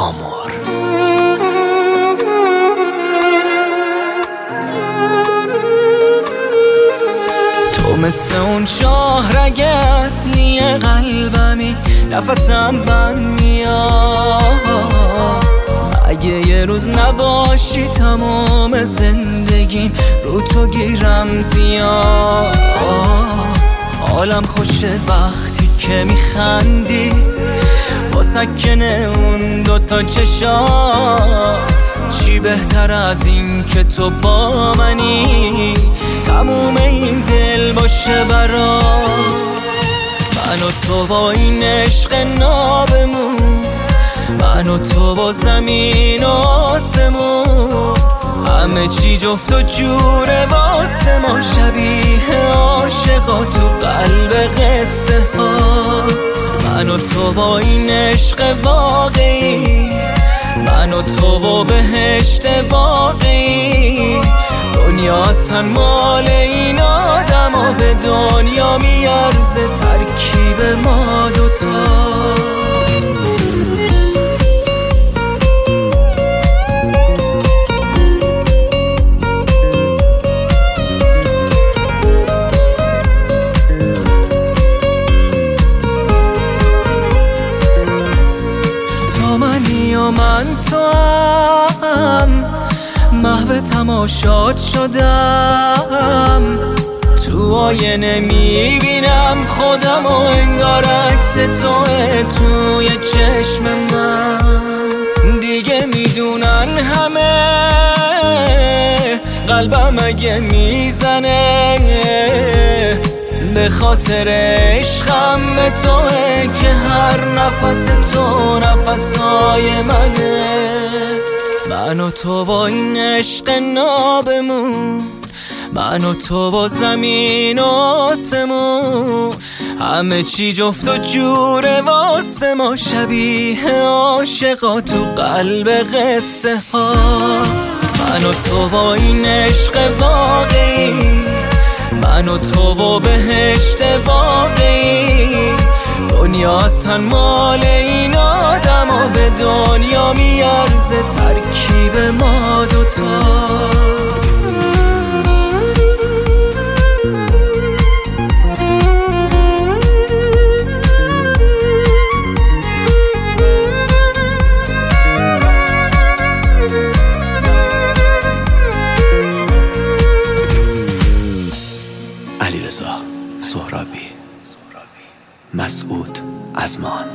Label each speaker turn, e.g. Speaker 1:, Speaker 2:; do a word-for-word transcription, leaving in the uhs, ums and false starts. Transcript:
Speaker 1: آمور. تو مثل اون شاهرگ اصلی قلبمی، نفسم بند میاد. اگه یه روز نباشی تمام زندگیم رو تو گیرم زیاد. حالم خوشه وقتی که میخندی با سکنه اون دوتا چشات. چی بهتر از این که تو با منی، تموم این دل باشه برات. من و تو با این عشق نابمون، من و تو با زمین و آسمون، همه چی جفت و جوره واسه ما، شبیه عاشقا تو قلب قصه ها. من و تو با این عشق واقعی، من و تو و بهشت واقعی. دنیا اصلا مال این آدم ها، به دنیا میارزه ترکیب ما دوتا. من تو هم محو تماشات شدم، تو آینه میبینم خودم و انگار عکس توه توی چشم من. دیگه میدونن همه قلبم اگه میزنه به خاطر عشقم به توه، که هر نفس تو نفسای منه. من و تو با این عشق نابمون، من و تو با زمین و آسمون، همه چی جفت و جوره واسه ما، شبیه عاشقا تو قلب قصه ها. من و تو با این عشق واقعی، من و تو و بهشت واقعی. دنیا اصلا مال این آدم ها، به دنیا میارزه ترکیب ما دوتا. علیرضا سهرابی، مسعود ازمان.